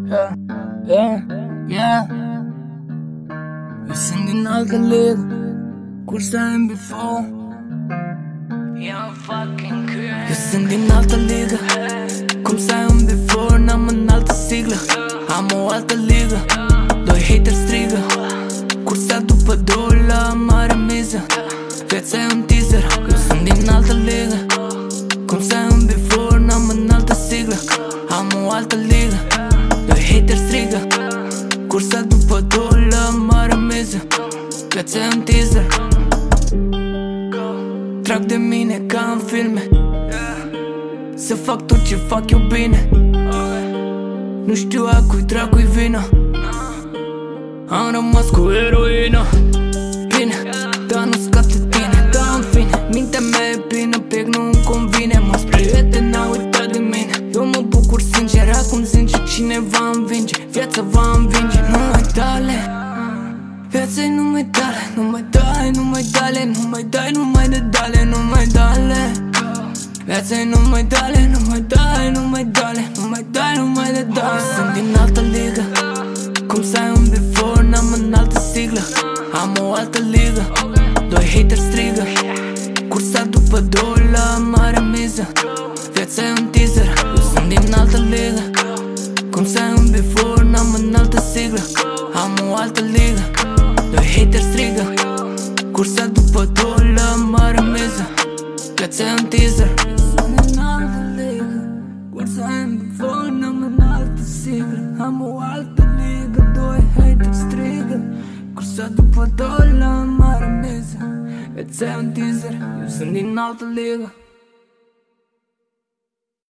Yeah. Eu sunt din altă ligă, cursa MB4. Eu sunt din altă ligă, cum să ai un before, n-am în altă siglă. Am o altă ligă, doi haters strigă. Cursa după două la mare miză. Viața e un teaser, eu sunt din altă ligă. Cum să ai un before, n-am în altă siglă. Am o altă ligă, doi haters strigă. Cursa după două la mare miză. Viața e un teaser. Trag de mine ca în filme, să fac tot ce fac eu bine. Nu știu a cui dracu-i vină. Am rămas cu eroină. Bine, dar nu scap de tine. Dar în fine, mintea mea e plină, plec, nu-mi convine. Mă prieteni n-au uitat de mine. Eu mă bucur sincer, acum sincer, cine va învinge? Viața va învinge, nu mai dale. Viața-i nu mai dale, nu mai dai, nu mai dale. Nu mai dai, nu mai de dale, nu mai dale. Viața-i nu mai dale, nu mai dai, nu mai dale. Nu mai dai, nu mai de dale. Sunt din altă ligă, cum să ai un before, n-am în altă siglă. Am o altă ligă, doi haters strigă. Cursa după două la mare miză. Viața e un teaser, eu sunt din altă ligă. Cum să ai un before, n-am în altă siglă. Am o altă ligă, doi haters strigă. Cursa după două la mare miză. Viața e un teaser. Sunt din altă ligă, cum să ai un before, n-am în altă siglă. Am o altă ligă, doi haters strigă. Cursa după două la mare miză. Viața e un teaser, eu sunt din altă ligă.